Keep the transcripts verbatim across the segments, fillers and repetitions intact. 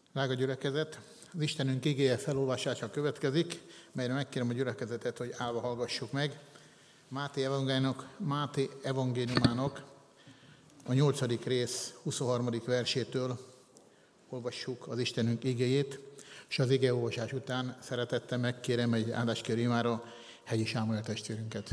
Drága gyülekezet, az Istenünk igéje felolvasása következik, melyre megkérem a gyülekezetet, hogy állva hallgassuk meg. Máté evangéliumának, Máté evangéliumának a nyolcadik rész huszonharmadik versétől olvassuk az Istenünk igéjét, és az igeolvasás után szeretettel megkérem egy áldáskérő imára Hegyi Sámuel testvérünket.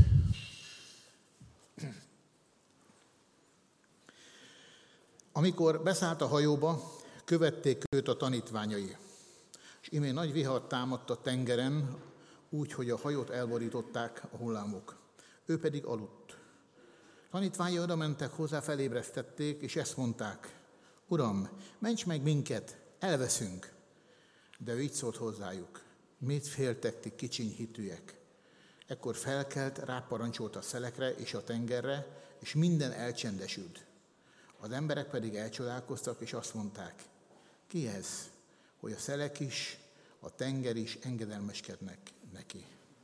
Amikor beszállt a hajóba, követték őt a tanítványai, és íme nagy vihar támadt a tengeren, úgy, hogy a hajót elborították a hullámok. Ő pedig aludt. Tanítványai oda mentek hozzá, felébresztették, és ezt mondták: Uram, ments meg minket, elveszünk. De ő így szólt hozzájuk: mit féltek ti kicsiny hitűek? Ekkor felkelt, ráparancsolt a szelekre és a tengerre, és minden elcsendesült. Az emberek pedig elcsodálkoztak, és azt mondták: ki ez, hogy a szelek is, a tenger is engedelmeskednek neki?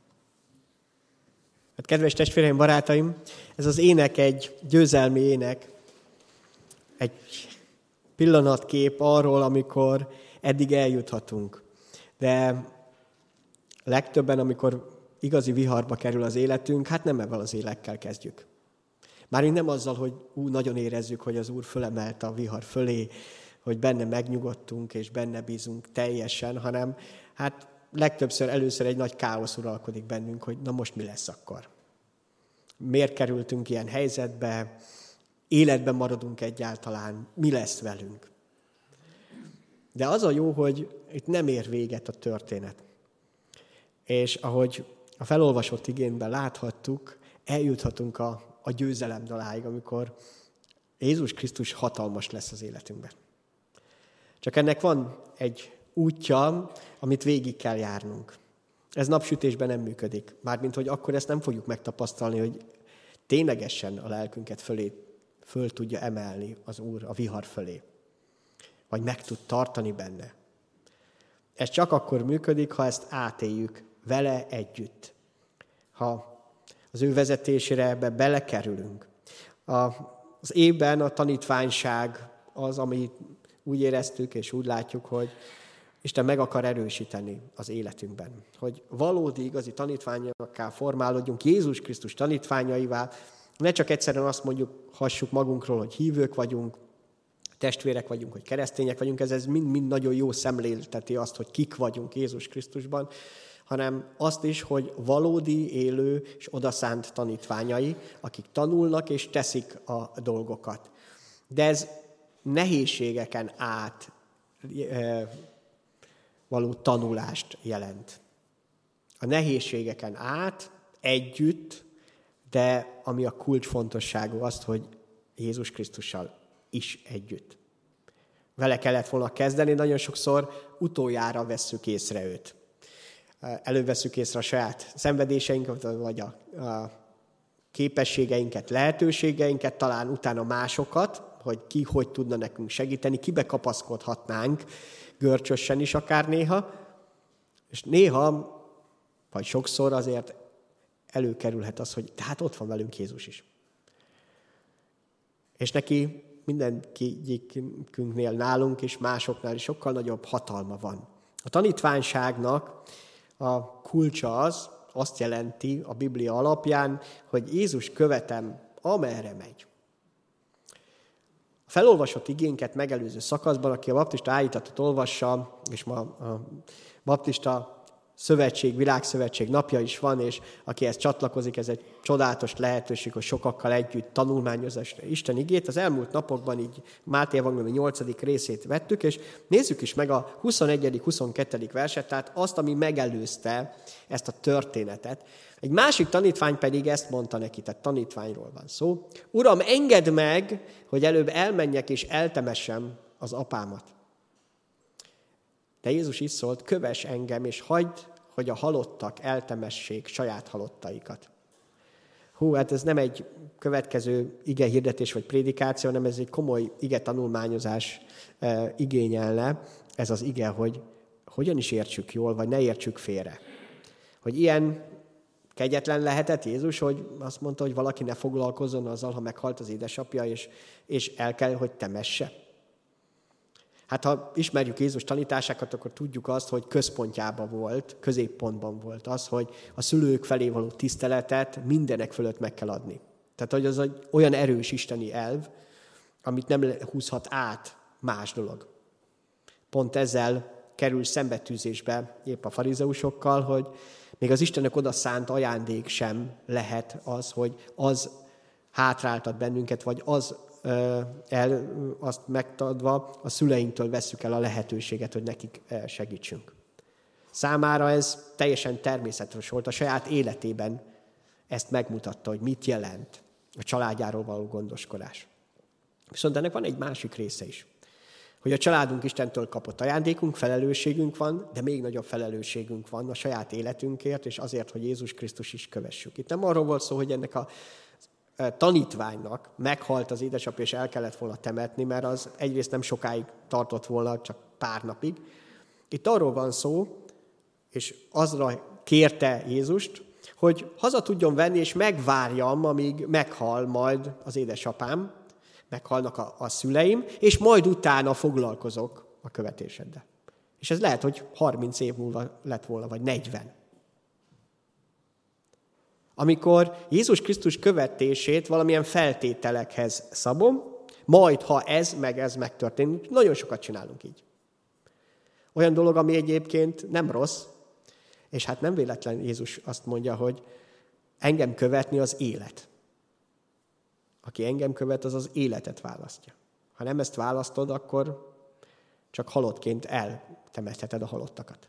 Hát, kedves testvéreim, barátaim, ez az ének egy győzelmi ének, egy pillanatkép arról, amikor eddig eljuthatunk. De legtöbben, amikor igazi viharba kerül az életünk, hát nem ebben az élekkel kezdjük. Mármint nem azzal, hogy ú, nagyon érezzük, hogy az Úr fölemelte a vihar fölé, hogy benne megnyugodtunk és benne bízunk teljesen, hanem hát legtöbbször először egy nagy káosz uralkodik bennünk, hogy na most mi lesz akkor? Miért kerültünk ilyen helyzetbe? Életben maradunk egyáltalán? Mi lesz velünk? De az a jó, hogy itt nem ér véget a történet. És ahogy a felolvasott igénben láthattuk, eljuthatunk a, a győzelem daláig, amikor Jézus Krisztus hatalmas lesz az életünkben. Csak ennek van egy útja, amit végig kell járnunk. Ez napsütésben nem működik. Mármint, hogy akkor ezt nem fogjuk megtapasztalni, hogy ténylegesen a lelkünket fölé, föl tudja emelni az Úr a vihar fölé. Vagy meg tud tartani benne. Ez csak akkor működik, ha ezt átéljük vele együtt. Ha az ő vezetésére ebbe belekerülünk. A, az évben a tanítványság az, ami úgy éreztük és úgy látjuk, hogy Isten meg akar erősíteni az életünkben. Hogy valódi, igazi tanítványokká formálódjunk, Jézus Krisztus tanítványaivá. Ne csak egyszerűen azt mondjuk, hassuk magunkról, hogy hívők vagyunk, testvérek vagyunk, hogy keresztények vagyunk, ez, ez mind-mind nagyon jó szemlélteti azt, hogy kik vagyunk Jézus Krisztusban, hanem azt is, hogy valódi, élő és odaszánt tanítványai, akik tanulnak és teszik a dolgokat. De ez nehézségeken át e, való tanulást jelent. A nehézségeken át együtt, de ami a kulcsfontosságú azt, hogy Jézus Krisztussal is együtt. Vele kellett volna kezdeni, nagyon sokszor utoljára vesszük észre őt. Előbb vesszük észre a saját szenvedéseinket, vagy a, a képességeinket, lehetőségeinket, talán utána másokat, hogy ki hogy tudna nekünk segíteni, kibe kapaszkodhatnánk, görcsösen is akár néha, és néha, vagy sokszor azért előkerülhet az, hogy tehát ott van velünk Jézus is. És neki mindenkünknél nálunk és másoknál is sokkal nagyobb hatalma van. A tanítványságnak a kulcsa az, azt jelenti a Biblia alapján, hogy Jézus követem, amerre megy. A felolvasott igénket megelőző szakaszban, aki a baptista áhítatot olvassa, és ma a baptista szövetség, világszövetség napja is van, és akihez csatlakozik, ez egy csodálatos lehetőség, hogy sokakkal együtt tanulmányozza Isten igét. Az elmúlt napokban így Máté evangélium nyolcadik részét vettük, és nézzük is meg a huszonegyedik huszonkettő verset, tehát azt, ami megelőzte ezt a történetet. Egy másik tanítvány pedig ezt mondta neki, tehát tanítványról van szó: Uram, engedd meg, hogy előbb elmenjek és eltemessem az apámat. De Jézus is szólt: kövess engem, és hagyd, hogy a halottak eltemessék saját halottaikat. Hú, hát ez nem egy következő ige hirdetés vagy prédikáció, hanem ez egy komoly ige tanulmányozás e, igényelne, ez az ige, hogy hogyan is értsük jól, vagy ne értsük félre. Hogy ilyen kegyetlen lehetett Jézus, hogy azt mondta, hogy valaki ne foglalkozzon azzal, ha meghalt az édesapja, és, és el kell, hogy temesse. Hát ha ismerjük Jézus tanításákat, akkor tudjuk azt, hogy központjában volt, középpontban volt az, hogy a szülők felé való tiszteletet mindenek fölött meg kell adni. Tehát, hogy az egy olyan erős isteni elv, amit nem húzhat át más dolog. Pont ezzel kerül szembetűzésbe épp a farizeusokkal, hogy még az Istennek oda szánt ajándék sem lehet az, hogy az hátráltat bennünket, vagy az el, azt megtadva a szüleinktől vesszük el a lehetőséget, hogy nekik segítsünk. Számára ez teljesen természetes volt, a saját életében ezt megmutatta, hogy mit jelent a családjáról való gondoskodás. Viszont ennek van egy másik része is, hogy a családunk Istentől kapott ajándékunk, felelősségünk van, de még nagyobb felelősségünk van a saját életünkért, és azért, hogy Jézus Krisztus is kövessük. Itt nem arról volt szó, hogy ennek a tanítványnak meghalt az édesapja, és el kellett volna temetni, mert az egyrészt nem sokáig tartott volna, csak pár napig. Itt arról van szó, és azra kérte Jézust, hogy haza tudjon venni, és megvárjam, amíg meghal majd az édesapám, meghalnak a, a szüleim, és majd utána foglalkozok a követéseddel. És ez lehet, hogy harminc év múlva lett volna, vagy negyven. Amikor Jézus Krisztus követését valamilyen feltételekhez szabom, majd ha ez meg ez megtörténik, nagyon sokat csinálunk így. Olyan dolog, ami egyébként nem rossz, és hát nem véletlen Jézus azt mondja, hogy engem követni az élet. Aki engem követ, az az életet választja. Ha nem ezt választod, akkor csak halottként eltemetheted a halottakat.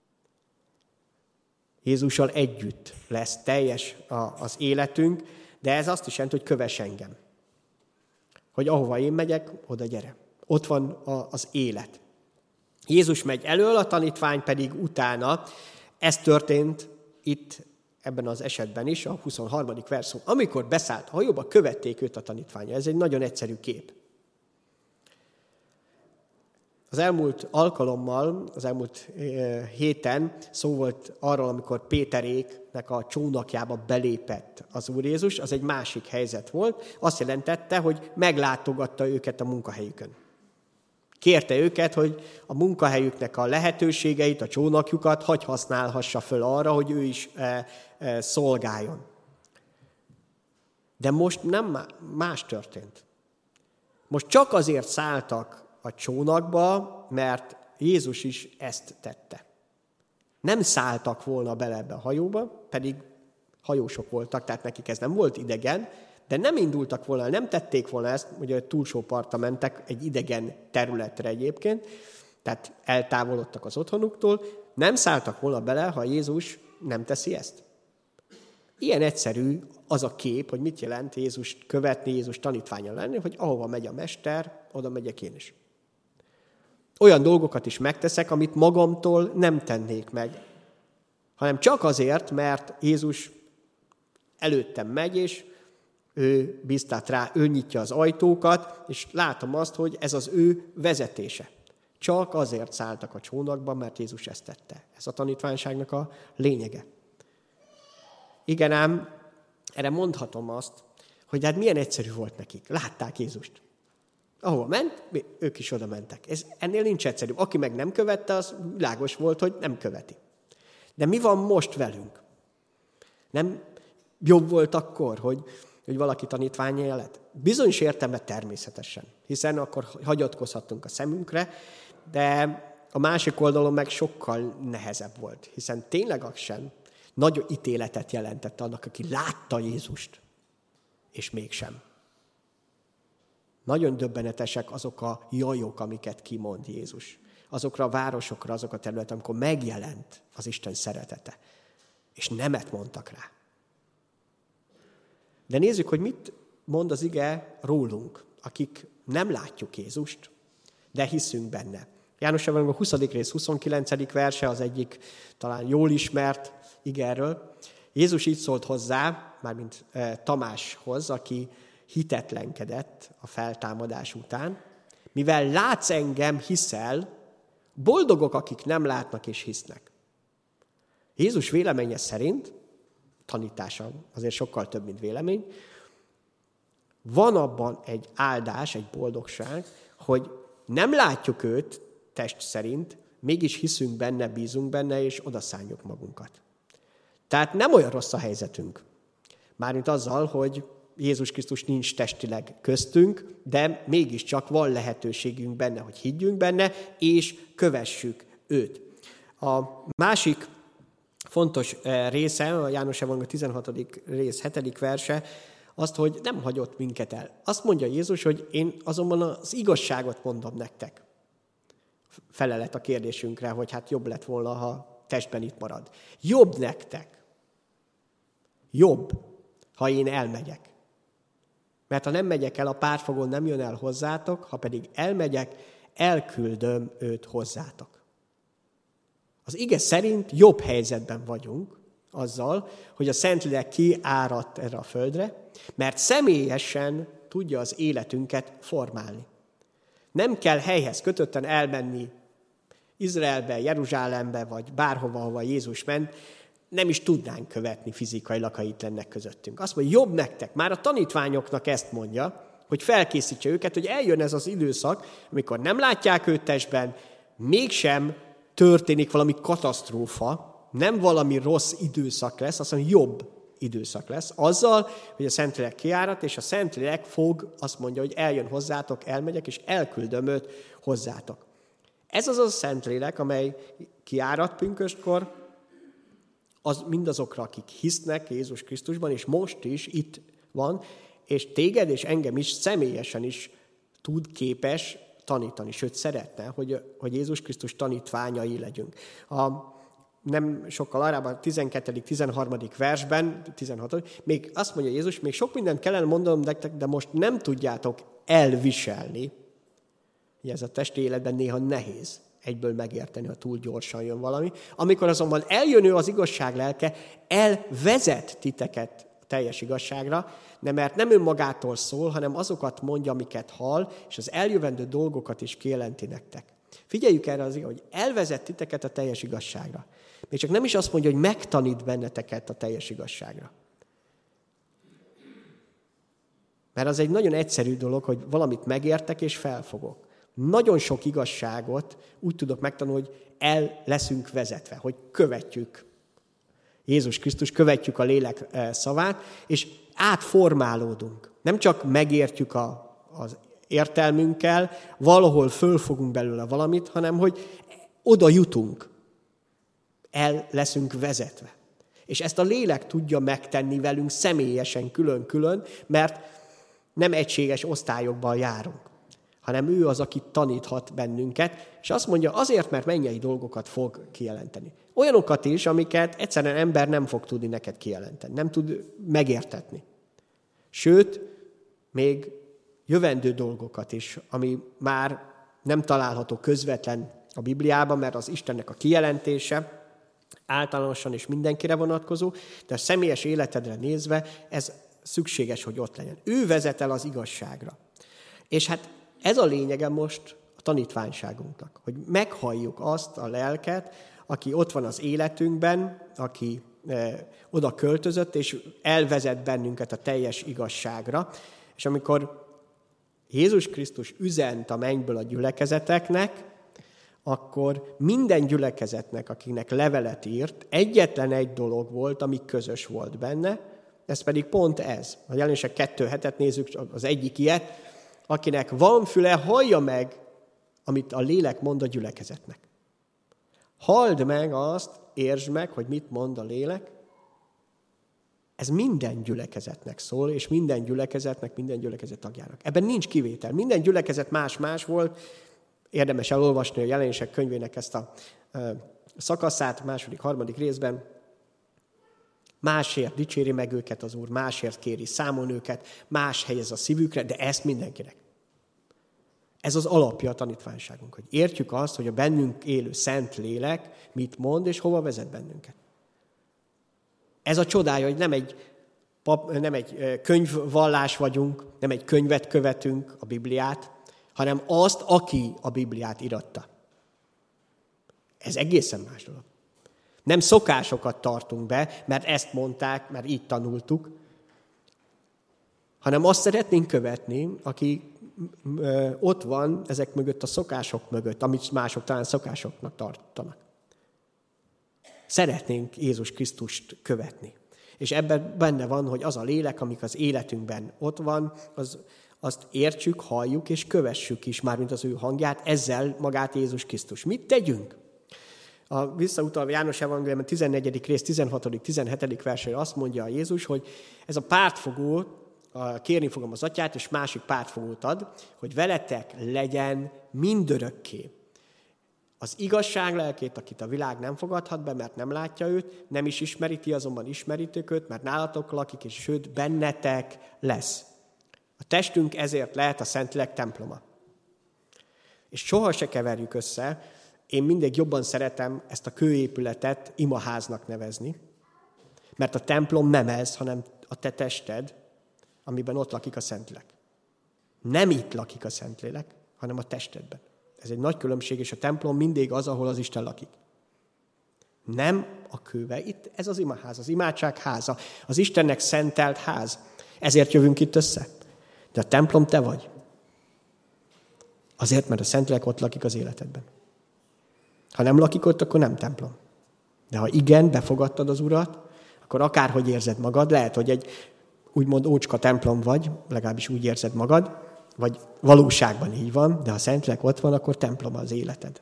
Jézussal együtt lesz teljes az életünk, de ez azt is jelenti, hogy kövess engem. Hogy ahova én megyek, oda gyere. Ott van az élet. Jézus megy elől, a tanítvány pedig utána. Ez történt itt ebben az esetben is, a huszonharmadik verszó. Amikor beszállt a hajóba, követték őt a tanítványa. Ez egy nagyon egyszerű kép. Az elmúlt alkalommal, az elmúlt héten szó volt arról, amikor Péteréknek a csónakjába belépett az Úr Jézus, az egy másik helyzet volt. Azt jelentette, hogy meglátogatta őket a munkahelyükön. Kérte őket, hogy a munkahelyüknek a lehetőségeit, a csónakjukat hagy használhassa föl arra, hogy ő is e, e, szolgáljon. De most nem más történt. Most csak azért szálltak a csónakba, mert Jézus is ezt tette. Nem szálltak volna bele ebbe a hajóba, pedig hajósok voltak, tehát nekik ez nem volt idegen, de nem indultak volna, nem tették volna ezt, ugye túlsó partra mentek, egy idegen területre egyébként, tehát eltávolodtak az otthonuktól, nem szálltak volna bele, ha Jézus nem teszi ezt. Ilyen egyszerű az a kép, hogy mit jelent Jézust követni, Jézus tanítványa lenni, hogy ahova megy a mester, oda megyek én is. Olyan dolgokat is megteszek, amit magamtól nem tennék meg, hanem csak azért, mert Jézus előttem megy, és ő bíztat rá, ő nyitja az ajtókat, és látom azt, hogy ez az ő vezetése. Csak azért szálltak a csónakba, mert Jézus ezt tette. Ez a tanítványságnak a lényege. Igen ám, erre mondhatom azt, hogy hát milyen egyszerű volt nekik. Látták Jézust. Ahova ment, ők is oda mentek. Ez, ennél nincs egyszerű. Aki meg nem követte, az világos volt, hogy nem követi. De mi van most velünk? Nem jobb volt akkor, hogy, hogy valaki tanítványa lett? Bizonyos értelemben természetesen, hiszen akkor hagyatkozhattunk a szemünkre, de a másik oldalon meg sokkal nehezebb volt, hiszen tényleg az sem nagy ítéletet jelentett annak, aki látta Jézust, és mégsem. Nagyon döbbenetesek azok a jajok, amiket kimond Jézus. Azokra a városokra, azok a területek, amikor megjelent az Isten szeretete. És nemet mondtak rá. De nézzük, hogy mit mond az ige rólunk, akik nem látjuk Jézust, de hiszünk benne. János Evangélium a huszadik rész huszonkilencedik verse az egyik talán jól ismert igerről. Jézus így szólt hozzá, mármint Tamáshoz, aki hitetlenkedett a feltámadás után. Mivel látsz engem, hiszel, boldogok, akik nem látnak és hisznek. Jézus véleménye szerint, tanítása azért sokkal több, mint vélemény, van abban egy áldás, egy boldogság, hogy Nem látjuk őt test szerint, mégis hiszünk benne, bízunk benne, és odaszánjuk magunkat. Tehát nem olyan rossz a helyzetünk. Mármint azzal, hogy Jézus Krisztus nincs testileg köztünk, de mégiscsak van lehetőségünk benne, hogy higgyünk benne, és kövessük őt. A másik fontos része, a János Evangélium tizenhatodik rész hetedik verse, azt, hogy nem hagyott minket el. Azt mondja Jézus, hogy én azonban az igazságot mondom nektek. Felelet a kérdésünkre, hogy hát jobb lett volna, ha testben itt marad. Jobb nektek. Jobb, ha én elmegyek. Mert ha nem megyek el, a pártfogón nem jön el hozzátok, ha pedig elmegyek, elküldöm őt hozzátok. Az ige szerint jobb helyzetben vagyunk azzal, hogy a Szentlélek kiáradt erre a földre, mert személyesen tudja az életünket formálni. Nem kell helyhez kötötten elmenni Izraelbe, Jeruzsálembe, vagy bárhova, ahova Jézus ment, nem is tudnánk követni fizikailag, ha itt lennek közöttünk. Azt mondja, jobb nektek, már a tanítványoknak ezt mondja, hogy felkészítse őket, hogy eljön ez az időszak, amikor nem látják őt testben, mégsem történik valami katasztrófa, nem valami rossz időszak lesz, azt mondja, jobb időszak lesz, azzal, hogy a Szentlélek kiárat, és a Szentlélek fog, azt mondja, hogy eljön hozzátok, elmegyek, és elküldöm őt hozzátok. Ez az a Szentlélek, amely kiárat pünköstkor, az mindazokra, akik hisznek Jézus Krisztusban, és most is itt van, és téged és engem is személyesen is tud, képes tanítani, sőt szeretne, hogy, hogy Jézus Krisztus tanítványai legyünk. A, nem sokkal arra, a tizenkettedik tizenharmadik versben, tizenhatodik még azt mondja Jézus, még sok mindent kellene mondanom nektek, de most nem tudjátok elviselni. Ugye ez a testi életben néha nehéz egyből megérteni, ha túl gyorsan jön valami. Amikor azonban eljön ő az igazság lelke, elvezet titeket a teljes igazságra, de mert nem önmagától szól, hanem azokat mondja, amiket hall, és az eljövendő dolgokat is kijelenti nektek. Figyeljük erre az, hogy elvezet titeket a teljes igazságra. Még csak nem is azt mondja, hogy megtanít benneteket a teljes igazságra. Mert az egy nagyon egyszerű dolog, hogy valamit megértek és felfogok. Nagyon sok igazságot úgy tudok megtanulni, hogy el leszünk vezetve, hogy követjük Jézus Krisztus, követjük a lélek szavát, és átformálódunk. Nem csak megértjük a, az értelmünkkel, valahol fölfogunk belőle valamit, hanem hogy oda jutunk, el leszünk vezetve. És ezt a lélek tudja megtenni velünk személyesen, külön-külön, mert nem egységes osztályokban járunk, hanem ő az, aki taníthat bennünket, és azt mondja, azért, mert mennyei dolgokat fog kijelenteni. Olyanokat is, amiket egyszerűen ember nem fog tudni neked kijelenteni, nem tud megértetni. Sőt, még jövendő dolgokat is, ami már nem található közvetlen a Bibliában, mert az Istennek a kijelentése általánosan és mindenkire vonatkozó, de a személyes életedre nézve ez szükséges, hogy ott legyen. Ő vezet el az igazságra. És hát ez a lényege most a tanítványságunknak, hogy meghalljuk azt a lelket, aki ott van az életünkben, aki e, oda költözött, és elvezet bennünket a teljes igazságra. És amikor Jézus Krisztus üzent a mennyből a gyülekezeteknek, akkor minden gyülekezetnek, akinek levelet írt, egyetlen egy dolog volt, ami közös volt benne, ez pedig pont ez. A Jelenések kettő hetet nézzük, az egyik ilyet, akinek van füle, hallja meg, amit a lélek mond a gyülekezetnek. Halld meg azt, értsd meg, hogy mit mond a lélek. Ez minden gyülekezetnek szól, és minden gyülekezetnek, minden gyülekezet tagjának. Ebben nincs kivétel. Minden gyülekezet más-más volt. Érdemes elolvasni a Jelenések könyvének ezt a szakaszát, második, harmadik részben. Másért dicséri meg őket az Úr, másért kéri számon őket, más helyez a szívükre, de ezt mindenkinek. Ez az alapja a tanítványságunk, hogy értjük azt, hogy a bennünk élő Szent Lélek mit mond, és hova vezet bennünket. Ez a csodája, hogy nem egy, pap, nem egy könyvvallás vagyunk, nem egy könyvet követünk, a Bibliát, hanem azt, aki a Bibliát íratta. Ez egészen más dolog. Nem szokásokat tartunk be, mert ezt mondták, mert így tanultuk, hanem azt szeretnénk követni, aki ö, ott van ezek mögött a szokások mögött, amit mások talán szokásoknak tartanak. Szeretnénk Jézus Krisztust követni. És ebben benne van, hogy az a lélek, amik az életünkben ott van, az, azt értsük, halljuk és kövessük is, mármint az ő hangját, ezzel magát Jézus Krisztus. Mit tegyünk? A visszautalva János Evangélium tizennegyedik rész tizenhatodik tizenhetedik versére azt mondja a Jézus, hogy ez a pártfogó, kérni fogom az atyát, és másik pártfogót ad, hogy veletek legyen mindörökké. Az igazság lelkét, akit a világ nem fogadhat be, mert nem látja őt, nem is ismeri, ti azonban ismeritek őt, mert nálatok lakik, és sőt, bennetek lesz. A testünk ezért lehet a Szentlélek temploma. És soha se keverjük össze, én mindig jobban szeretem ezt a kőépületet imaháznak nevezni, mert a templom nem ez, hanem a te tested, amiben ott lakik a Szentlélek. Nem itt lakik a Szentlélek, hanem a testedben. Ez egy nagy különbség, és a templom mindig az, ahol az Isten lakik. Nem a kőbe. Itt ez az imaház, az imádság háza, az Istennek szentelt ház. Ezért jövünk itt össze. De a templom te vagy. Azért, mert a Szentlélek ott lakik az életedben. Ha nem lakik ott, akkor nem templom. De ha igen, befogadtad az Urat, akkor akárhogy érzed magad, lehet, hogy egy úgymond ócska templom vagy, legalábbis úgy érzed magad, vagy valóságban így van, de ha Szentlélek ott van, akkor templom az életed.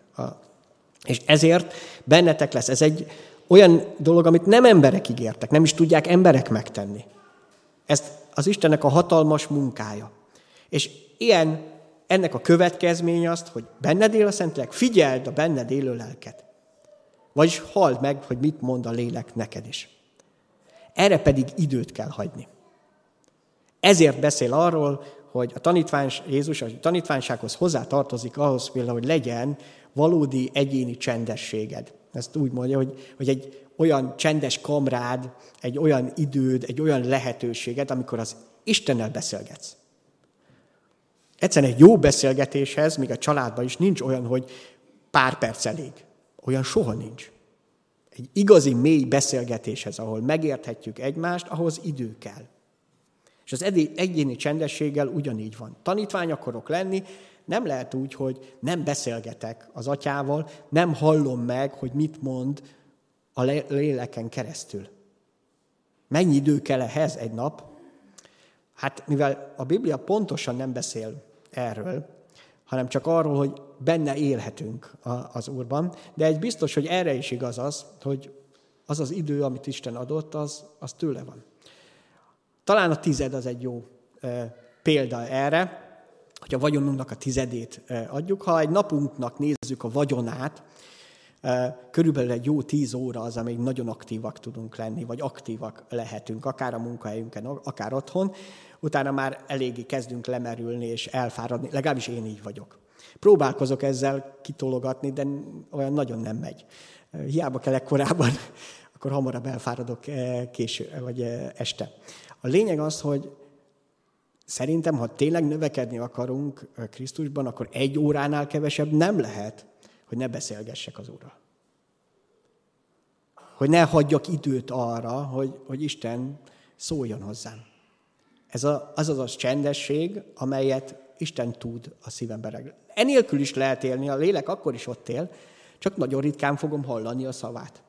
És ezért bennetek lesz. Ez egy olyan dolog, amit nem emberek ígértek, nem is tudják emberek megtenni. Ez az Istennek a hatalmas munkája. És ilyen, ennek a következménye azt, hogy benned él a Szentlélek, figyeld a benned élő lelket. Vagyis halld meg, hogy mit mond a lélek neked is. Erre pedig időt kell hagyni. Ezért beszél arról, hogy a tanítvány, Jézus a tanítványsághoz hozzátartozik ahhoz például, hogy legyen valódi egyéni csendességed. Ezt úgy mondja, hogy, hogy egy olyan csendes kamrád, egy olyan időd, egy olyan lehetőséged, amikor az Istennel beszélgetsz. Egyszerűen egy jó beszélgetéshez, még a családban is nincs olyan, hogy pár perc elég. Olyan soha nincs. Egy igazi mély beszélgetéshez, ahol megérthetjük egymást, ahhoz idő kell. És az egyéni csendességgel ugyanígy van. Tanítvány akarok lenni, nem lehet úgy, hogy nem beszélgetek az atyával, nem hallom meg, hogy mit mond a léleken keresztül. Mennyi idő kell ehhez egy nap? Hát mivel a Biblia pontosan nem beszél erről, hanem csak arról, hogy benne élhetünk az Úrban, de egy biztos, hogy erre is igaz az, hogy az az idő, amit Isten adott, az, az tőle van. Talán a tized az egy jó e, példa erre, hogy a vagyonunknak a tizedét e, adjuk. Ha egy napunknak nézzük a vagyonát, e, körülbelül egy jó tíz óra az, amíg nagyon aktívak tudunk lenni, vagy aktívak lehetünk, akár a munkahelyünken, akár otthon. Utána már eléggé kezdünk lemerülni és elfáradni, legalábbis én így vagyok. Próbálkozok ezzel kitologatni, de olyan nagyon nem megy. Hiába kell korábban, akkor hamarabb elfáradok késő, vagy este. A lényeg az, hogy szerintem, ha tényleg növekedni akarunk Krisztusban, akkor egy óránál kevesebb nem lehet, hogy ne beszélgessek az Úrral. Hogy ne hagyjak időt arra, hogy, hogy Isten szóljon hozzám. Ez a, az az a csendesség, amelyet Isten tud a szívemben reggelni. Enélkül is lehet élni, a lélek akkor is ott él, csak nagyon ritkán fogom hallani a szavát.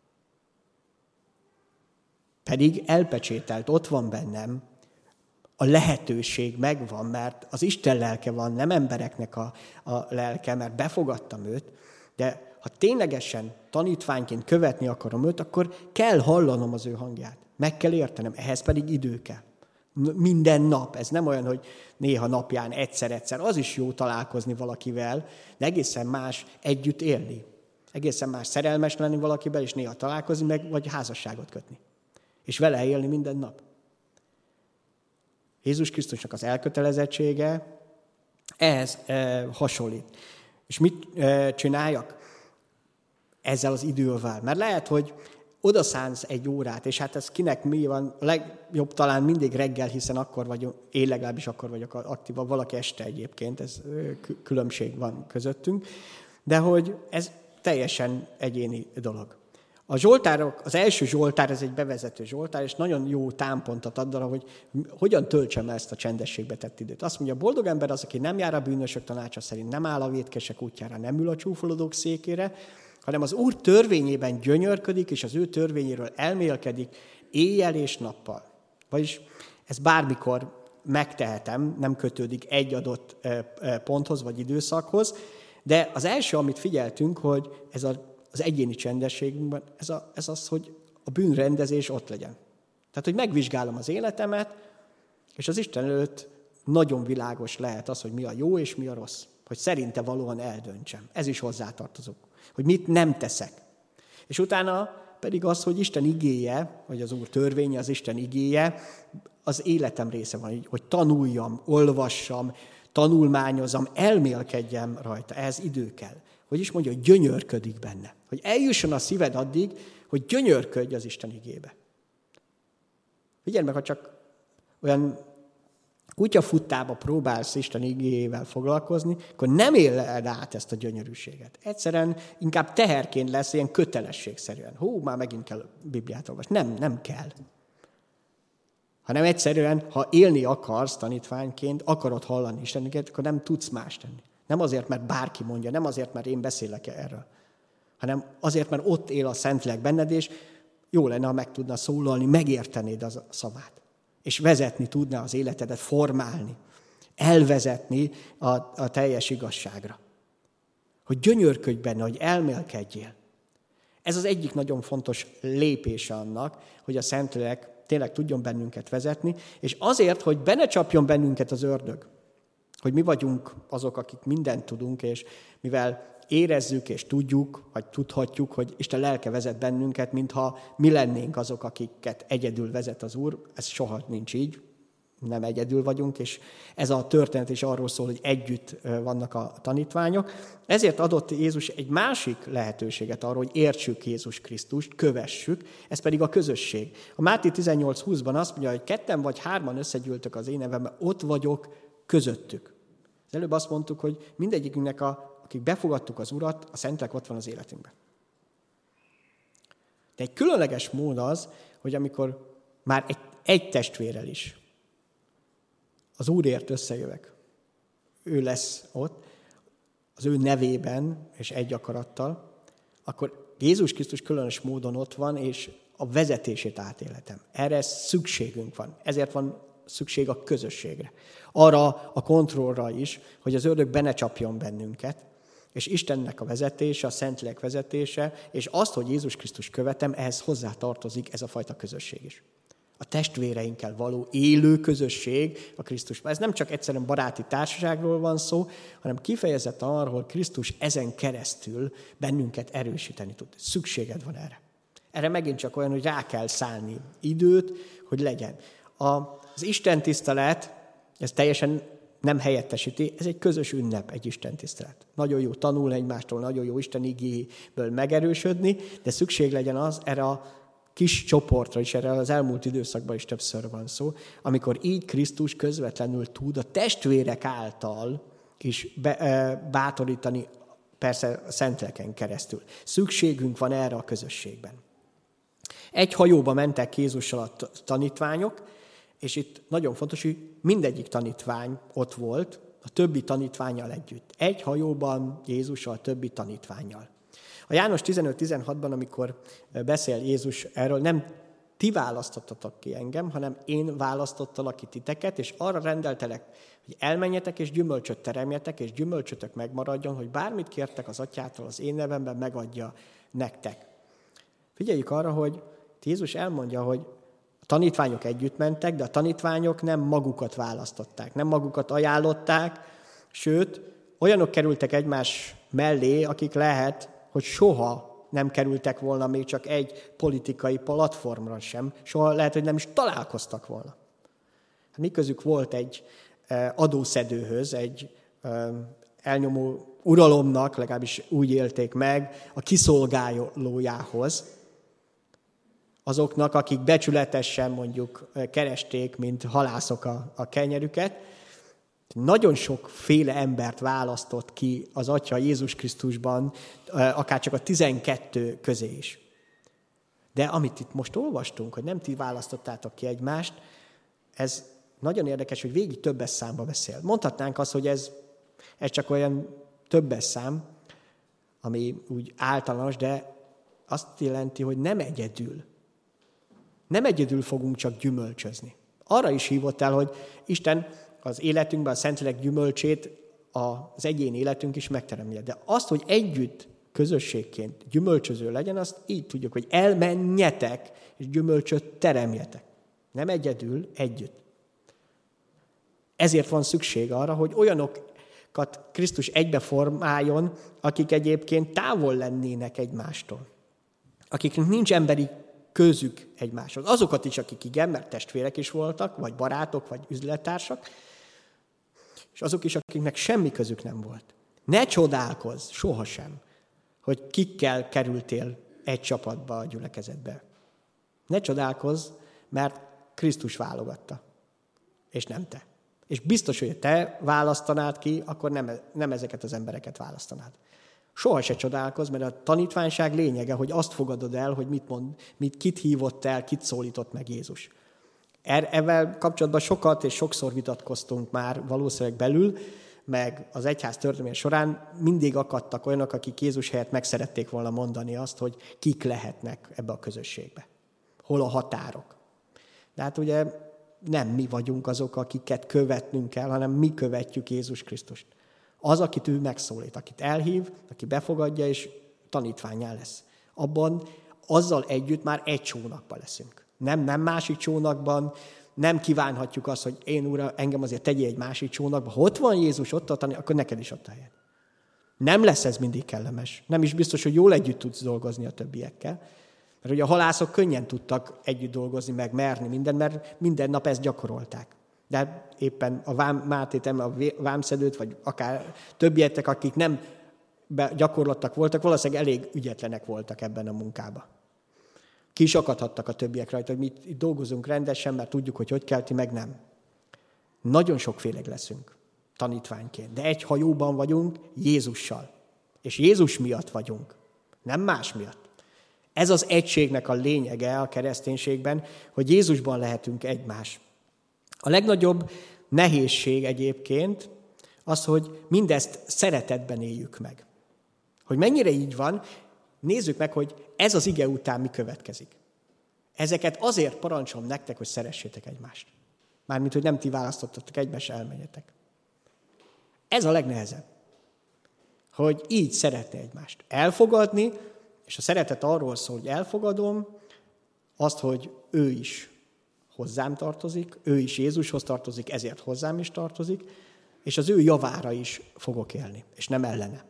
Pedig elpecsételt, ott van bennem, a lehetőség megvan, mert az Isten lelke van, nem embereknek a, a lelke, mert befogadtam őt, de ha ténylegesen tanítványként követni akarom őt, akkor kell hallanom az ő hangját. Meg kell értenem, ehhez pedig idő kell. Minden nap, ez nem olyan, hogy néha napján egyszer-egyszer, az is jó találkozni valakivel, de egészen más együtt élni. Egészen más szerelmes lenni valakivel, és néha találkozni meg, vagy házasságot kötni. És vele élni minden nap. Jézus Krisztusnak az elkötelezettsége ehhez e, hasonlít. És mit e, csináljak ezzel az idővel? Mert lehet, hogy odaszánsz egy órát, és hát ez kinek mi van, a legjobb talán mindig reggel, hiszen akkor vagyok, én legalábbis akkor vagyok aktívabb, valaki este egyébként, ez különbség van közöttünk, de hogy ez teljesen egyéni dolog. A zsoltárok, az első zsoltár, ez egy bevezető zsoltár, és nagyon jó támpontot ad arra, hogy hogyan töltsem el ezt a csendességbe tett időt. Azt mondja, a boldog ember az, aki nem jár a bűnösök tanácsa szerint, nem áll a vétkesek útjára, nem ül a csúfolódók székére, hanem az Úr törvényében gyönyörködik, és az ő törvényéről elmélkedik éjjel és nappal. Vagyis ez bármikor megtehetem, nem kötődik egy adott ponthoz vagy időszakhoz, de az első, amit figyeltünk, hogy ez a az egyéni csendességünkben, ez, a, ez az, hogy a bűnrendezés ott legyen. Tehát, hogy megvizsgálom az életemet, és az Isten előtt nagyon világos lehet az, hogy mi a jó és mi a rossz. Hogy szerinte valóan eldöntsem. Ez is hozzátartozok. Hogy mit nem teszek. És utána pedig az, hogy Isten igéje, vagy az Úr törvénye, az Isten igéje, az életem része van, hogy tanuljam, olvassam, tanulmányozom, elmélkedjem rajta. Ez idő kell. Hogy is mondja, hogy gyönyörködik benne. Hogy eljusson a szíved addig, hogy gyönyörködj az Isten igébe. Figyelj meg, ha csak olyan kutyafuttába próbálsz Isten igéjével foglalkozni, akkor nem éled át ezt a gyönyörűséget. Egyszerűen inkább teherként lesz, ilyen kötelességszerűen. Hú, már megint kell Bibliát olvasni. Nem, nem kell. Hanem egyszerűen, ha élni akarsz tanítványként, akarod hallani Isten igét, akkor nem tudsz más tenni. Nem azért, mert bárki mondja, nem azért, mert én beszélek erről, hanem azért, mert ott él a Szentlélek benned, és jó lenne, ha meg tudna szólalni, megértenéd a szavát, és vezetni tudná az életedet, formálni, elvezetni a, a teljes igazságra. Hogy gyönyörködj benne, hogy elmélkedjél. Ez az egyik nagyon fontos lépése annak, hogy a Szentlélek tényleg tudjon bennünket vezetni, és azért, hogy be ne csapjon bennünket az ördög, hogy mi vagyunk azok, akik mindent tudunk, és mivel érezzük és tudjuk, vagy tudhatjuk, hogy Isten lelke vezet bennünket, mintha mi lennénk azok, akiket egyedül vezet az Úr. Ez soha nincs így, nem egyedül vagyunk, és ez a történet is arról szól, hogy együtt vannak a tanítványok. Ezért adott Jézus egy másik lehetőséget arra, hogy értsük Jézus Krisztust, kövessük, ez pedig a közösség. A Máté tizennyolc húszban azt mondja, hogy ketten vagy hárman összegyűltök az én nevemben, ott vagyok közöttük. Az előbb azt mondtuk, hogy mindegyikünknek, a, akik befogadtuk az Urat, a Szentlélek ott van az életünkben. De egy különleges mód az, hogy amikor már egy, egy testvérrel is az Úrért összejövök, ő lesz ott, az ő nevében és egy akarattal, akkor Jézus Krisztus különös módon ott van, és a vezetését átélhetem. Erre szükségünk van. Ezért van szükség a közösségre. Arra a kontrollra is, hogy az ördög be ne csapjon bennünket, és Istennek a vezetése, a Szentlélek vezetése, és azt, hogy Jézus Krisztus követem, ehhez hozzátartozik ez a fajta közösség is. A testvéreinkkel való élő közösség a Krisztusban. Ez nem csak egyszerűen baráti társaságról van szó, hanem kifejezett arról, hogy Krisztus ezen keresztül bennünket erősíteni tud. Szükséged van erre. Erre megint csak olyan, hogy rá kell szállni időt, hogy legyen. Az Isten tisztelet, ez teljesen nem helyettesíti, ez egy közös ünnep, egy Isten tisztelet. Nagyon jó tanulni egymástól, nagyon jó Isten igéjéből megerősödni, de szükség legyen az erre a kis csoportra is, erre az elmúlt időszakban is többször van szó, amikor így Krisztus közvetlenül tud a testvérek által is be, e, bátorítani, persze a Szentléleken keresztül. Szükségünk van erre a közösségben. Egy hajóba mentek Jézussal a tanítványok, és itt nagyon fontos, hogy mindegyik tanítvány ott volt, a többi tanítvánnyal együtt. Egy hajóban Jézussal, a többi tanítvánnyal. A János tizenöt tizenhatban, amikor beszél Jézus erről, nem ti választottatok ki engem, hanem én választottalak ki titeket, és arra rendeltelek, hogy elmenjetek és gyümölcsöt teremjetek, és gyümölcsötök megmaradjon, hogy bármit kértek az atyától az én nevemben, megadja nektek. Figyeljük arra, hogy Jézus elmondja, hogy a tanítványok együtt mentek, de a tanítványok nem magukat választották, nem magukat ajánlották, sőt, olyanok kerültek egymás mellé, akik lehet, hogy soha nem kerültek volna még csak egy politikai platformra sem, soha lehet, hogy nem is találkoztak volna. Mi közük volt egy adószedőhöz, egy elnyomó uralomnak, legalábbis úgy élték meg, a kiszolgálójához, azoknak, akik becsületesen mondjuk keresték, mint halászok a, a kenyerüket. Nagyon sokféle embert választott ki az Atya Jézus Krisztusban, akár csak a tizenkettő közé is. De amit itt most olvastunk, hogy nem ti választottátok ki egymást, ez nagyon érdekes, hogy végig többes számba beszél. Mondhatnánk azt, hogy ez, ez csak olyan többes szám, ami úgy általános, de azt jelenti, hogy nem egyedül. Nem egyedül fogunk csak gyümölcsözni. Arra is hívott el, hogy Isten az életünkben a Szentlélek gyümölcsét az egyén életünk is megteremje. De azt, hogy együtt, közösségként gyümölcsöző legyen, azt így tudjuk, hogy elmenjetek, és gyümölcsöt teremjetek. Nem egyedül, együtt. Ezért van szükség arra, hogy olyanokat Krisztus egybeformáljon, akik egyébként távol lennének egymástól. Akiknek nincs emberi közük egymáshoz. Azokat is, akik igen, mert testvérek is voltak, vagy barátok, vagy üzlettársak, és azok is, akiknek semmi közük nem volt. Ne csodálkozz, sohasem, hogy kikkel kerültél egy csapatba a gyülekezetbe. Ne csodálkozz, mert Krisztus válogatta, és nem te. És biztos, hogy te választanád ki, akkor nem, nem ezeket az embereket választanád. Soha se csodálkozz, mert a tanítványság lényege, hogy azt fogadod el, hogy mit mond, mit, kit hívott el, kit szólított meg Jézus. Ezzel kapcsolatban sokat és sokszor vitatkoztunk már valószínűleg belül, meg az egyház történelme során mindig akadtak olyanok, akik Jézus helyett meg szerették volna mondani azt, hogy kik lehetnek ebbe a közösségbe. Hol a határok. De hát ugye nem mi vagyunk azok, akiket követnünk kell, hanem mi követjük Jézus Krisztust. Az, akit ő megszólít, akit elhív, aki befogadja, és tanítvánnyá lesz. Abban azzal együtt már egy csónakban leszünk. Nem, nem másik csónakban, nem kívánhatjuk azt, hogy én, Uram, engem azért tegyél egy másik csónakba. Ha ott van Jézus, ott a tanít, akkor neked is ott a helyed. Nem lesz ez mindig kellemes. Nem is biztos, hogy jól együtt tudsz dolgozni a többiekkel. Mert ugye a halászok könnyen tudtak együtt dolgozni, meg merni minden, mert minden nap ezt gyakorolták. De éppen a vám, Mátét, a vámszedőt, vagy akár többietek, akik nem gyakorlottak voltak, valószínűleg elég ügyetlenek voltak ebben a munkában. Ki is akadhattak a többiek rajta, hogy mi itt dolgozunk rendesen, mert tudjuk, hogy hogy kell, ti meg nem. Nagyon sokféleg leszünk tanítványként, de egy hajóban vagyunk Jézussal. És Jézus miatt vagyunk, nem más miatt. Ez az egységnek a lényege a kereszténységben, hogy Jézusban lehetünk egymás. A legnagyobb nehézség egyébként az, hogy mindezt szeretetben éljük meg. Hogy mennyire így van, nézzük meg, hogy ez az ige után mi következik. Ezeket azért parancsolom nektek, hogy szeressétek egymást. Mármint, hogy nem ti választottatok egymást, elmenjetek. Ez a legnehezebb. Hogy így szeretni egymást. Elfogadni, és a szeretet arról szól, hogy elfogadom azt, hogy ő is hozzám tartozik, ő is Jézushoz tartozik, ezért hozzám is tartozik, és az ő javára is fogok élni, és nem ellene.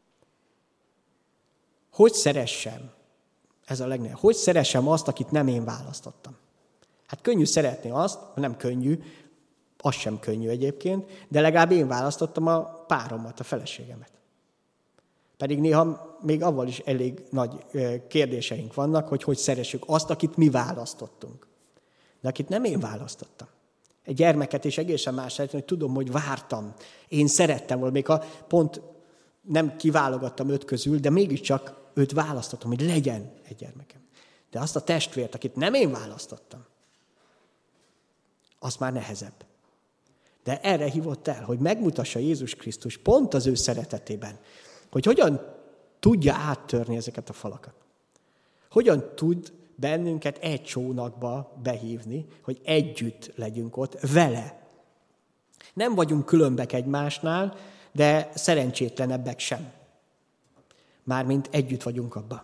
Hogy szeressem? Ez a legnagyobb. Hogy szeressem azt, akit nem én választottam? Hát könnyű szeretni azt, nem könnyű, az sem könnyű egyébként, de legalább én választottam a páromat, a feleségemet. Pedig néha még avval is elég nagy kérdéseink vannak, hogy hogy szeressük azt, akit mi választottunk. De akit nem én választottam. Egy gyermeket is egészen más szeretni, hogy tudom, hogy vártam. Én szerettem volna, még ha pont nem kiválogattam öt közül, de mégiscsak őt választottam, hogy legyen egy gyermekem. De azt a testvért, akit nem én választottam, az már nehezebb. De erre hívott el, hogy megmutassa Jézus Krisztus pont az ő szeretetében, hogy hogyan tudja áttörni ezeket a falakat. Hogyan tud bennünket egy csónakba behívni, hogy együtt legyünk ott vele. Nem vagyunk különbek egymásnál, de szerencsétlenebbek sem. Mármint együtt vagyunk abban.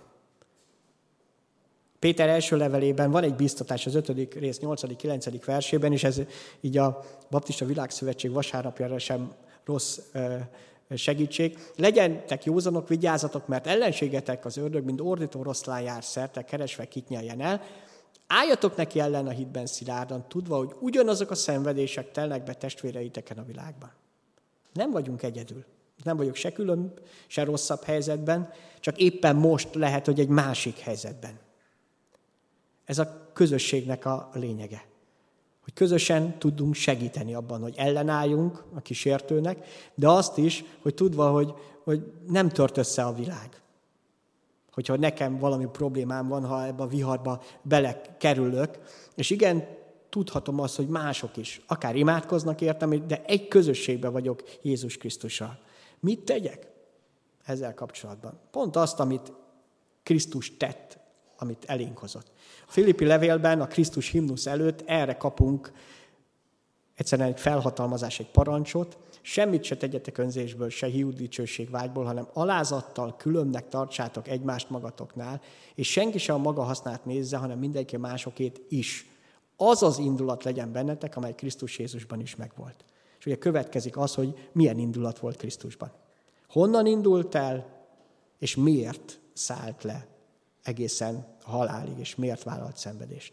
Péter első levelében van egy biztatás az ötödik rész nyolcadik kilencedik versében, és ez így a Baptista Világszövetség vasárnapjára sem rossz segítség. Legyetek józanok, vigyázzatok, mert ellenségetek az ördög, mint ordító oroszlán jár szerte, keresve kit nyeljen el. Álljatok neki ellen a hitben szilárdan, tudva, hogy ugyanazok a szenvedések telnek be testvéreiteken a világban. Nem vagyunk egyedül. Nem vagyok se külön, se rosszabb helyzetben, csak éppen most lehet, hogy egy másik helyzetben. Ez a közösségnek a lényege. Hogy közösen tudunk segíteni abban, hogy ellenálljunk a kísértőnek, de azt is, hogy tudva, hogy, hogy nem tört össze a világ. Hogyha nekem valami problémám van, ha ebbe a viharba belekerülök, és igen, tudhatom azt, hogy mások is, akár imádkoznak értem, de egy közösségben vagyok Jézus Krisztussal. Mit tegyek ezzel kapcsolatban? Pont azt, amit Krisztus tett, amit elénk hozott. A Filippi levélben, a Krisztus himnusz előtt erre kapunk egyszerűen egy felhatalmazás, egy parancsot, semmit se tegyetek önzésből, se hiú dicsőség vágyból, hanem alázattal különbnek tartsátok egymást magatoknál, és senki sem a maga hasznát nézze, hanem mindenki másokét is. Az az indulat legyen bennetek, amely Krisztus Jézusban is megvolt. És ugye következik az, hogy milyen indulat volt Krisztusban. Honnan indult el, és miért szállt le egészen a halálig, és miért vállalt szenvedést.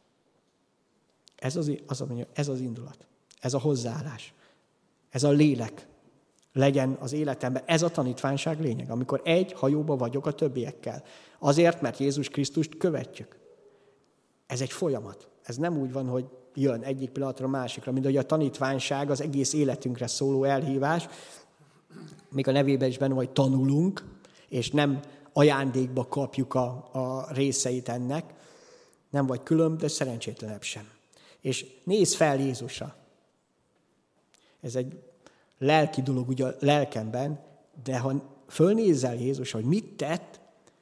Ez az, az, ez az indulat, ez a hozzáállás, ez a lélek legyen az életemben. Ez a tanítványság lényeg, amikor egy hajóba vagyok a többiekkel. Azért, mert Jézus Krisztust követjük. Ez egy folyamat. Ez nem úgy van, hogy jön egyik pillanatra a másikra, mint hogy a tanítványság az egész életünkre szóló elhívás, még a nevében is benne, hogy tanulunk, és nem ajándékba kapjuk a, a részeit ennek, nem vagy különb, de szerencsétlenebb sem. És nézz fel Jézusra. Ez egy lelki dolog ugye a lelkemben, de ha fölnézel Jézusra, hogy mit tett,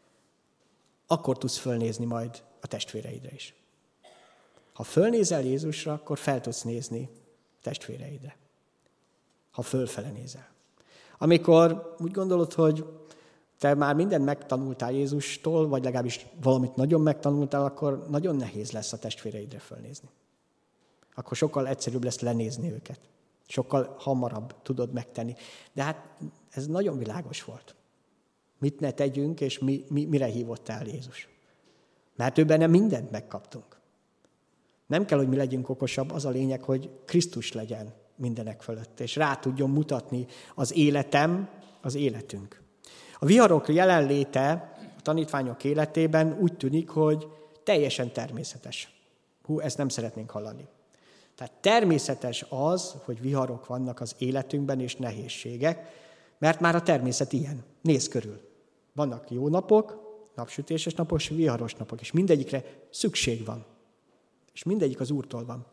akkor tudsz fölnézni majd a testvéreidre is. Ha fölnézel Jézusra, akkor fel tudsz nézni testvéreidre. Ha fölfele nézel. Amikor úgy gondolod, hogy te már mindent megtanultál Jézustól, vagy legalábbis valamit nagyon megtanultál, akkor nagyon nehéz lesz a testvéreidre fölnézni. Akkor sokkal egyszerűbb lesz lenézni őket. Sokkal hamarabb tudod megtenni. De hát ez nagyon világos volt. Mit ne tegyünk, és mi, mi, mire hívott el Jézus. Mert ő benne mindent megkaptunk. Nem kell, hogy mi legyünk okosabb, az a lényeg, hogy Krisztus legyen mindenek fölött, és rá tudjon mutatni az életem, az életünk. A viharok jelenléte a tanítványok életében úgy tűnik, hogy teljesen természetes. Hú, ezt nem szeretnénk hallani. Tehát természetes az, hogy viharok vannak az életünkben, és nehézségek, mert már a természet ilyen. Nézz körül. Vannak jó napok, napsütéses napok, és viharos napok, és mindegyikre szükség van. És mindegyik az Úrtól van.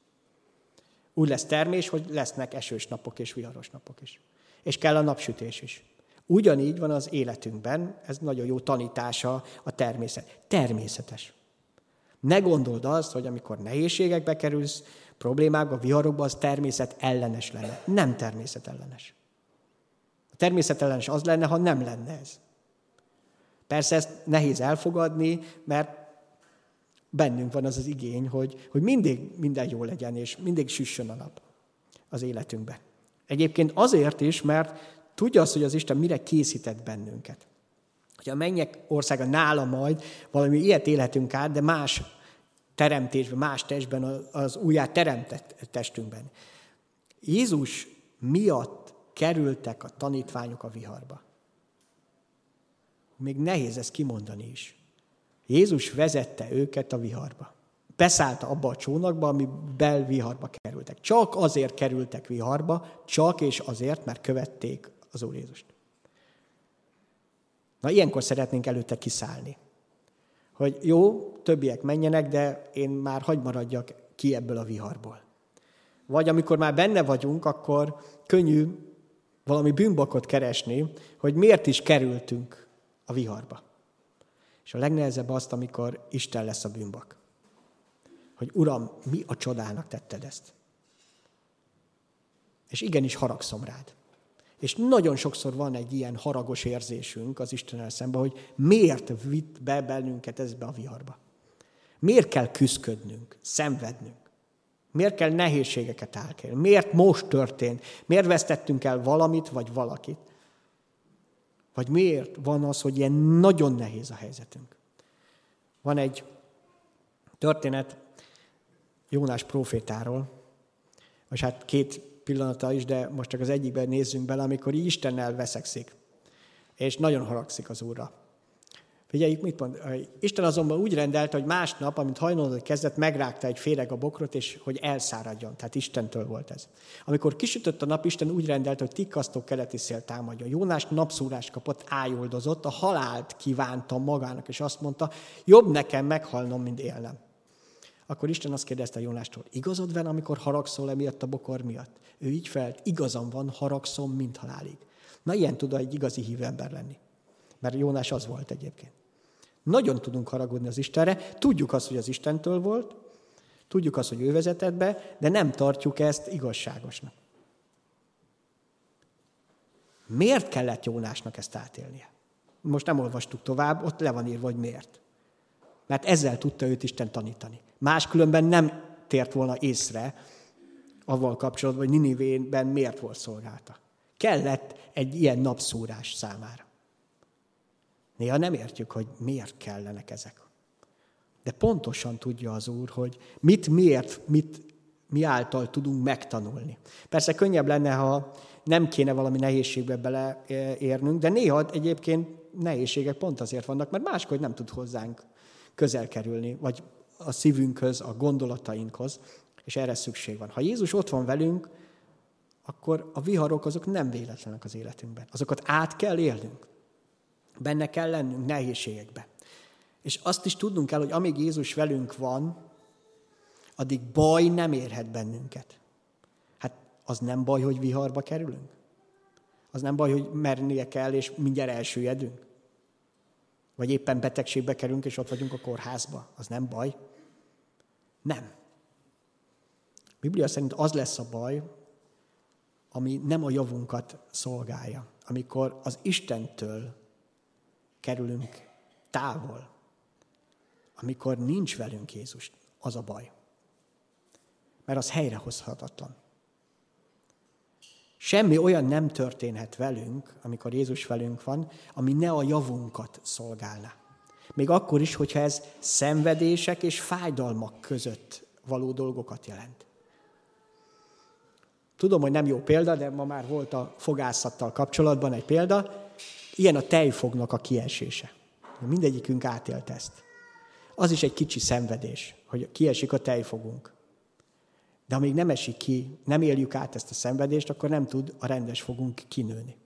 Úgy lesz termés, hogy lesznek esős napok és viharos napok is. És kell a napsütés is. Ugyanígy van az életünkben, ez nagyon jó tanítása a természet. Természetes. Ne gondold azt, hogy amikor nehézségekbe kerülsz, problémákba, viharokba, az természet ellenes lenne. Nem természet ellenes. A természet ellenes az lenne, ha nem lenne ez. Persze ezt nehéz elfogadni, mert bennünk van az az igény, hogy, hogy mindig minden jó legyen, és mindig süssön a nap az életünkben. Egyébként azért is, mert tudja azt, hogy az Isten mire készített bennünket. Hogy a mennyek országa nála majd valami ilyet élhetünk át, de más teremtésben, más testben, az újjá teremtett testünkben. Jézus miatt kerültek a tanítványok a viharba. Még nehéz ezt kimondani is. Jézus vezette őket a viharba. Beszállt abba a csónakba, ami belviharba kerültek. Csak azért kerültek viharba, csak és azért, mert követték az Úr Jézust. Na, ilyenkor szeretnénk előtte kiszállni. Hogy jó, többiek menjenek, de én már hagy maradjak ki ebből a viharból. Vagy amikor már benne vagyunk, akkor könnyű valami bűnbakot keresni, hogy miért is kerültünk a viharba. És a legnehezebb azt, amikor Isten lesz a bűnbak. Hogy Uram, mi a csodának tetted ezt? És igenis haragszom rád. És nagyon sokszor van egy ilyen haragos érzésünk az Istennel szemben, hogy miért vitt be bennünket ezbe a viharba? Miért kell küszködnünk, szenvednünk? Miért kell nehézségeket átélni? Miért most történt? Miért vesztettünk el valamit vagy valakit? Vagy miért van az, hogy ilyen nagyon nehéz a helyzetünk? Van egy történet Jónás prófétáról, és hát két pillanata is, de most csak az egyikben nézzünk bele, amikor Istennel veszekszik, és nagyon haragszik az Úrra. Figyeljük, mit mond. Isten azonban úgy rendelte, hogy másnap, amint hajnalodni kezdett, megrágta egy féreg a bokrot, és hogy elszáradjon. Tehát Istentől volt ez. Amikor kisütött a nap, Isten úgy rendelte, hogy tikkasztó keleti szél támadjon. Jónás napszúrást kapott, ájuldozott, a halált kívánta magának, és azt mondta, jobb nekem meghalnom, mint élnem. Akkor Isten azt kérdezte Jónástól, igazad van, amikor haragszol emiatt a bokor miatt? Ő így felt, igazam van, haragszom, mint halálig. Na, ilyen tud egy igazi hívő ember lenni. Mert Jónás az volt egyébként. Nagyon tudunk haragudni az Istenre, tudjuk azt, hogy az Istentől volt, tudjuk azt, hogy ő vezetett be, de nem tartjuk ezt igazságosnak. Miért kellett Jónásnak ezt átélnie? Most nem olvastuk tovább, ott le van írva, hogy miért. Mert ezzel tudta őt Isten tanítani. Máskülönben nem tért volna észre avval kapcsolatban, hogy Ninivében miért volt szolgálta. Kellett egy ilyen napszúrás számára. Néha nem értjük, hogy miért kellenek ezek. De pontosan tudja az Úr, hogy mit, miért, mit, mi által tudunk megtanulni. Persze könnyebb lenne, ha nem kéne valami nehézségbe beleérnünk, de néha egyébként nehézségek pont azért vannak, mert máskor nem tud hozzánk közel kerülni, vagy a szívünkhöz, a gondolatainkhoz, és erre szükség van. Ha Jézus ott van velünk, akkor a viharok azok nem véletlenek az életünkben. Azokat át kell élnünk. Benne kell lennünk nehézségekben. És azt is tudnunk kell, hogy amíg Jézus velünk van, addig baj nem érhet bennünket. Hát az nem baj, hogy viharba kerülünk? Az nem baj, hogy mernie kell, és mindjárt elsüllyedünk? Vagy éppen betegségbe kerülünk, és ott vagyunk a kórházba? Az nem baj? Nem. A Biblia szerint az lesz a baj, ami nem a javunkat szolgálja. Amikor az Istentől kerülünk távol. Amikor nincs velünk Jézus, az a baj. Mert az helyrehozhatatlan. Semmi olyan nem történhet velünk, amikor Jézus velünk van, ami ne a javunkat szolgálná. Még akkor is, hogyha ez szenvedések és fájdalmak között való dolgokat jelent. Tudom, hogy nem jó példa, de ma már volt a fogászattal kapcsolatban egy példa. Ilyen a tejfognak a kiesése. Mindegyikünk átélt ezt. Az is egy kicsi szenvedés, hogy kiesik a tejfogunk. De amíg nem esik ki, nem éljük át ezt a szenvedést, akkor nem tud a rendes fogunk kinőni.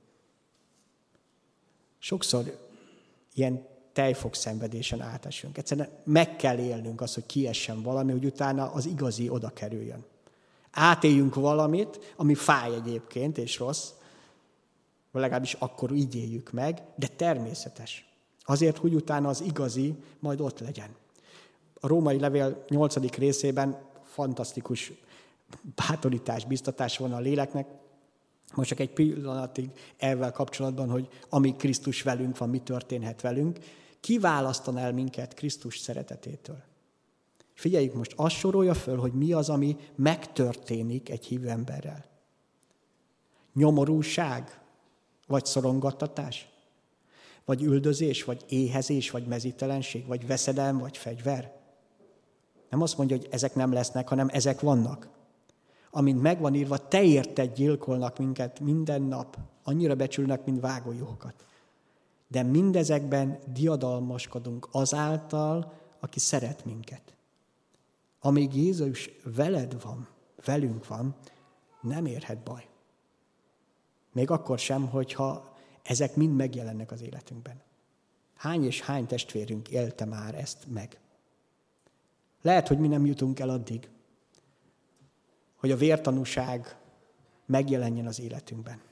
Sokszor ilyen tejfog szenvedésen átesünk. Egyszerűen meg kell élnünk azt, hogy kiessen valami, hogy utána az igazi oda kerüljön. Átéljünk valamit, ami fáj egyébként, és rossz, vagy legalábbis akkor így éljük meg, de természetes. Azért, hogy utána az igazi majd ott legyen. A római levél nyolcadik részében fantasztikus bátorítás, biztatás van a léleknek. Most csak egy pillanatig ezzel kapcsolatban, hogy amíg Krisztus velünk van, mi történhet velünk, kiválasztan el minket Krisztus szeretetétől. Figyeljük, most azt sorolja föl, hogy mi az, ami megtörténik egy hívő emberrel. Nyomorúság, vagy szorongattatás, vagy üldözés, vagy éhezés, vagy mezítelenség, vagy veszedelem, vagy fegyver. Nem azt mondja, hogy ezek nem lesznek, hanem ezek vannak. Amint megvan írva, te érted gyilkolnak minket minden nap, annyira becsülnek, mint vágójuhokat. De mindezekben diadalmaskodunk azáltal, aki szeret minket. Amíg Jézus veled van, velünk van, nem érhet baj. Még akkor sem, hogyha ezek mind megjelennek az életünkben. Hány és hány testvérünk élte már ezt meg? Lehet, hogy mi nem jutunk el addig, hogy a vértanúság megjelenjen az életünkben.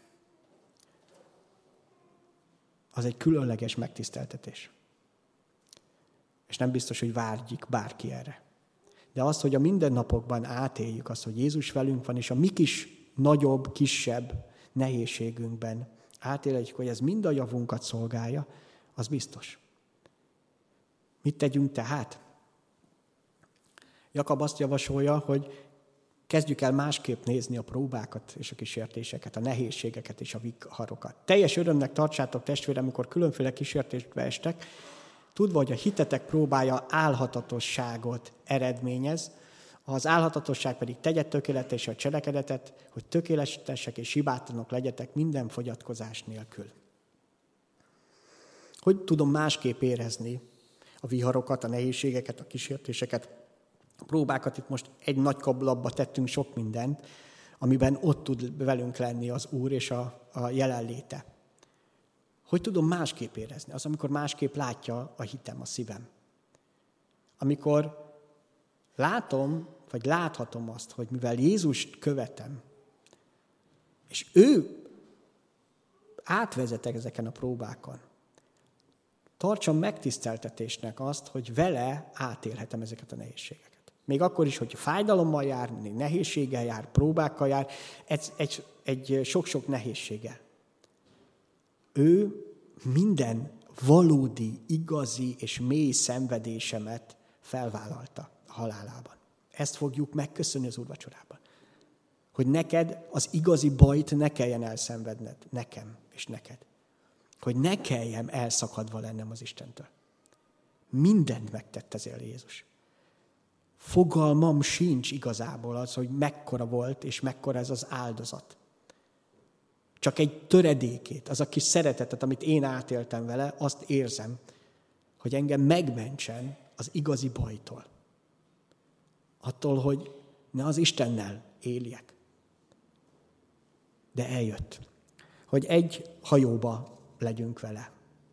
Az egy különleges megtiszteltetés. És nem biztos, hogy várjuk bárki erre. De azt, hogy a mindennapokban átéljük azt, hogy Jézus velünk van, és a mi kis nagyobb, kisebb nehézségünkben átéljük, hogy ez mind a javunkat szolgálja, az biztos. Mit tegyünk tehát? Jakab azt javasolja, hogy kezdjük el másképp nézni a próbákat és a kísértéseket, a nehézségeket és a viharokat. Teljes örömnek tartsátok, testvérem, amikor különféle kísértésbe estek, tudva, hogy a hitetek próbája álhatatosságot eredményez, az álhatatosság pedig tegye tökéletes a cselekedetet, hogy tökéletesek és hibátlanok legyetek minden fogyatkozás nélkül. Hogy tudom másképp érezni a viharokat, a nehézségeket, a kísértéseket, a próbákat. Itt most egy nagy kablapba tettünk sok mindent, amiben ott tud velünk lenni az Úr és a, a jelenléte. Hogy tudom másképp érezni? Az, amikor másképp látja a hitem, a szívem. Amikor látom, vagy láthatom azt, hogy mivel Jézust követem, és ő átvezetek ezeken a próbákon, tartsam megtiszteltetésnek azt, hogy vele átélhetem ezeket a nehézségeket. Még akkor is, hogy fájdalommal jár, nehézséggel jár, próbákkal jár, egy, egy, egy sok-sok nehézséggel. Ő minden valódi, igazi és mély szenvedésemet felvállalta a halálában. Ezt fogjuk megköszönni az úrvacsorában. Hogy neked az igazi bajt ne kelljen elszenvedned, nekem és neked. Hogy ne kelljen elszakadva lennem az Istentől. Mindent megtett ezért Jézus. Fogalmam sincs igazából az, hogy mekkora volt, és mekkora ez az áldozat. Csak egy töredékét, az a kis szeretetet, amit én átéltem vele, azt érzem, hogy engem megmentsen az igazi bajtól. Attól, hogy ne az Istennel éljek. De eljött, hogy egy hajóba legyünk vele.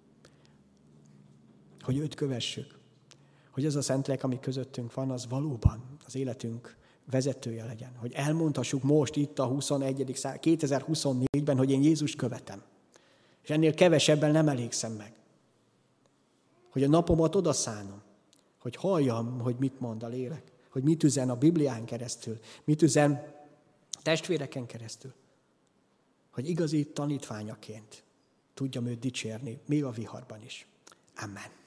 Hogy őt kövessük. Hogy az a Szentlélek, ami közöttünk van, az valóban az életünk vezetője legyen. Hogy elmondhassuk most itt a huszonegyedik század, kétezer-huszonnégyben, hogy én Jézust követem. És ennél kevesebben nem elégszem meg. Hogy a napomat odaszánom. Hogy halljam, hogy mit mond a lélek. Hogy mit üzen a Biblián keresztül. Mit üzen a testvéreken keresztül. Hogy igazi tanítványaként tudjam őt dicsérni, még a viharban is. Amen.